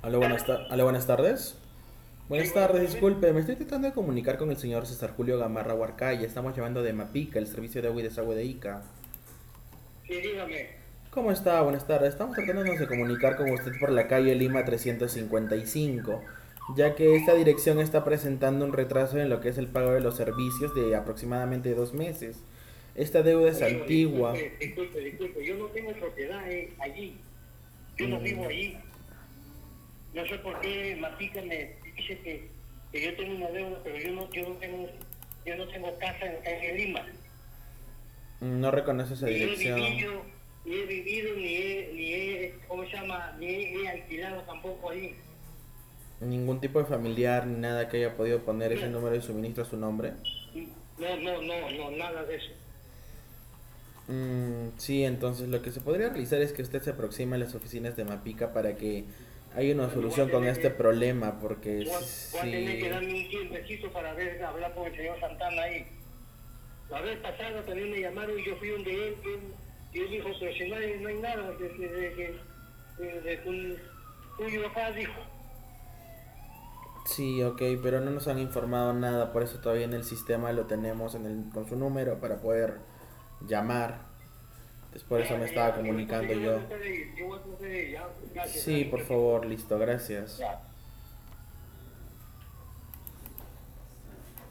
Aló, buenas tardes. Sí, Buenas buenas tardes, tardes. disculpe, me estoy tratando de comunicar con el señor César Julio Gamarra Huarcaya. Estamos llamando de Mapica, el servicio de agua y desagüe de Ica. Sí, dígame. ¿Cómo está? Buenas tardes. Estamos tratándonos de comunicar con usted por la calle Lima 355, ya que esta dirección está presentando un retraso en lo que es el pago de los servicios de aproximadamente 2 meses. Esta deuda es Amigo, antigua. disculpe. Yo no tengo propiedad allí. Yo no Mm, vivo allí. No sé por qué Matica me dice que yo tengo una deuda, pero yo no tengo casa en Lima. no reconoce esa Ni he dirección. vivido, ¿cómo se llama? Ni he alquilado tampoco allí. Ningún tipo de familiar ni nada que haya podido poner ese No, número de suministro a su nombre. no, nada de eso. Sí, entonces lo que se podría realizar es que usted se aproxime a las oficinas de Mapica para que haya una Bueno, solución con este problema, porque voy a tener que si... darme un tiempecito para hablar con el señor Santana ahí. La vez pasada también me llamaron y yo fui donde él, y él dijo, pero si no hay nada de tuyo acá, dijo. Sí, ok, pero no nos han informado nada, por eso todavía en el sistema lo tenemos con su número para poder llamar. Entonces por eso me estaba Ya, comunicando entonces yo voy a yo. tratar de ir, yo voy a tratar de ir, ya. Gracias, Sí, cariño. por favor, listo, gracias. Ya.